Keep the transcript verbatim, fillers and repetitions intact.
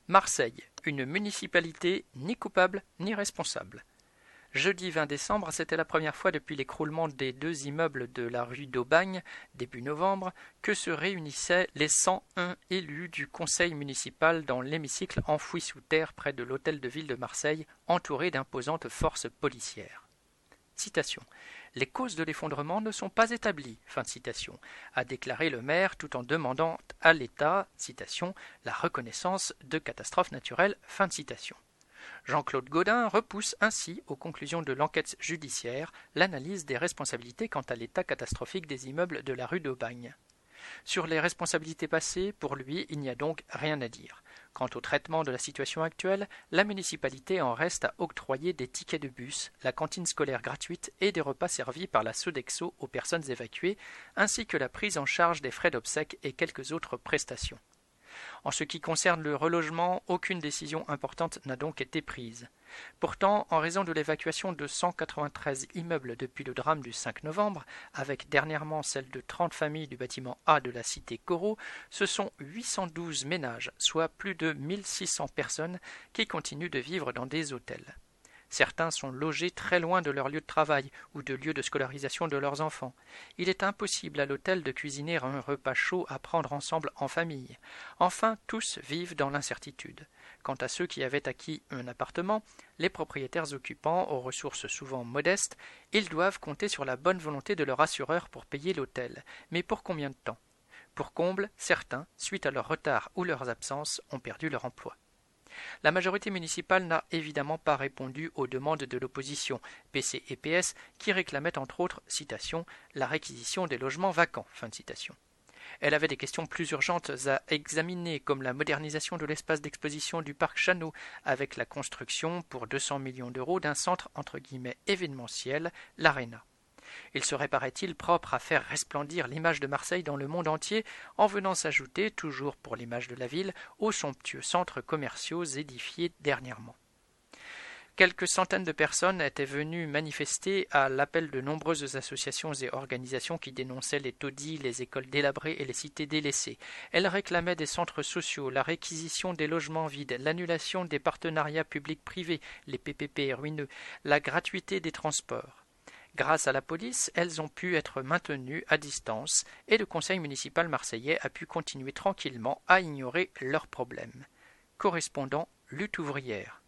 Marseille, une municipalité ni coupable ni responsable. Jeudi vingt décembre, c'était la première fois depuis l'écroulement des deux immeubles de la rue d'Aubagne, début novembre, que se réunissaient les cent un élus du conseil municipal dans l'hémicycle enfoui sous terre près de l'hôtel de ville de Marseille, entouré d'imposantes forces policières. Citation. « Les causes de l'effondrement ne sont pas établies », fin de citation, a déclaré le maire tout en demandant à l'État, citation, « la reconnaissance de catastrophes naturelles », fin de citation. Jean-Claude Gaudin repousse ainsi, aux conclusions de l'enquête judiciaire, l'analyse des responsabilités quant à l'état catastrophique des immeubles de la rue d'Aubagne. Sur les responsabilités passées, pour lui, il n'y a donc rien à dire. Quant au traitement de la situation actuelle, la municipalité en reste à octroyer des tickets de bus, la cantine scolaire gratuite et des repas servis par la Sodexo aux personnes évacuées, ainsi que la prise en charge des frais d'obsèques et quelques autres prestations. En ce qui concerne le relogement, aucune décision importante n'a donc été prise. Pourtant, en raison de l'évacuation de cent quatre-vingt-treize immeubles depuis le drame du cinq novembre, avec dernièrement celle de trente familles du bâtiment A de la cité Corot, ce sont huit cent douze ménages, soit plus de mille six cents personnes, qui continuent de vivre dans des hôtels. Certains sont logés très loin de leur lieu de travail ou de lieu de scolarisation de leurs enfants. Il est impossible à l'hôtel de cuisiner un repas chaud à prendre ensemble en famille. Enfin, tous vivent dans l'incertitude. Quant à ceux qui avaient acquis un appartement, les propriétaires occupants, aux ressources souvent modestes, ils doivent compter sur la bonne volonté de leur assureur pour payer l'hôtel. Mais pour combien de temps ? Pour comble, certains, suite à leur retard ou leurs absences, ont perdu leur emploi. La majorité municipale n'a évidemment pas répondu aux demandes de l'opposition, P C et P S, qui réclamaient entre autres, citation, la réquisition des logements vacants, fin de citation. Elle avait des questions plus urgentes à examiner, comme la modernisation de l'espace d'exposition du parc Chano, avec la construction, pour deux cents millions d'euros, d'un centre entre guillemets événementiel, l'Arena. Il serait, paraît-il, propre à faire resplendir l'image de Marseille dans le monde entier en venant s'ajouter, toujours pour l'image de la ville, aux somptueux centres commerciaux édifiés dernièrement. Quelques centaines de personnes étaient venues manifester à l'appel de nombreuses associations et organisations qui dénonçaient les taudis, les écoles délabrées et les cités délaissées. Elles réclamaient des centres sociaux, la réquisition des logements vides, l'annulation des partenariats publics-privés, les P P P ruineux, la gratuité des transports. Grâce à la police, elles ont pu être maintenues à distance et le conseil municipal marseillais a pu continuer tranquillement à ignorer leurs problèmes. Correspondant Lutte ouvrière.